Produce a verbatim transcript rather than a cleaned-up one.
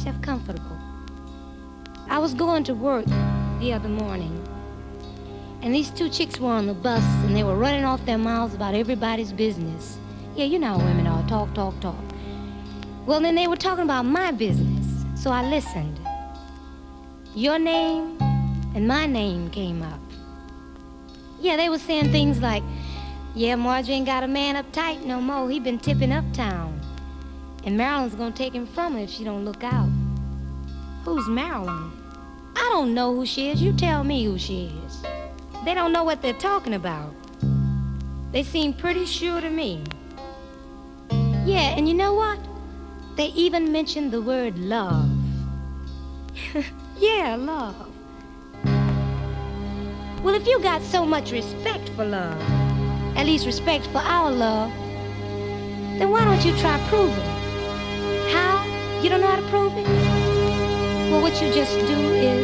myself comfortable. I was going to work the other morning, and these two chicks were on the bus, and they were running off their mouths about everybody's business. Yeah, you know how women are, talk, talk, talk. Well, then they were talking about my business, so I listened. Your name and my name came up. Yeah, they were saying things like, yeah, Marjorie ain't got a man uptight no more. He been tipping uptown. And Marilyn's gonna take him from her if she don't look out. Who's Marilyn? I don't know who she is. You tell me who she is. They don't know what they're talking about. They seem pretty sure to me. Yeah, and you know what? They even mentioned the word love. Yeah, love. Well, if you got so much respect for love, at least respect for our love, then why don't you try proving? How? You don't know how to prove it? Well, what you just do is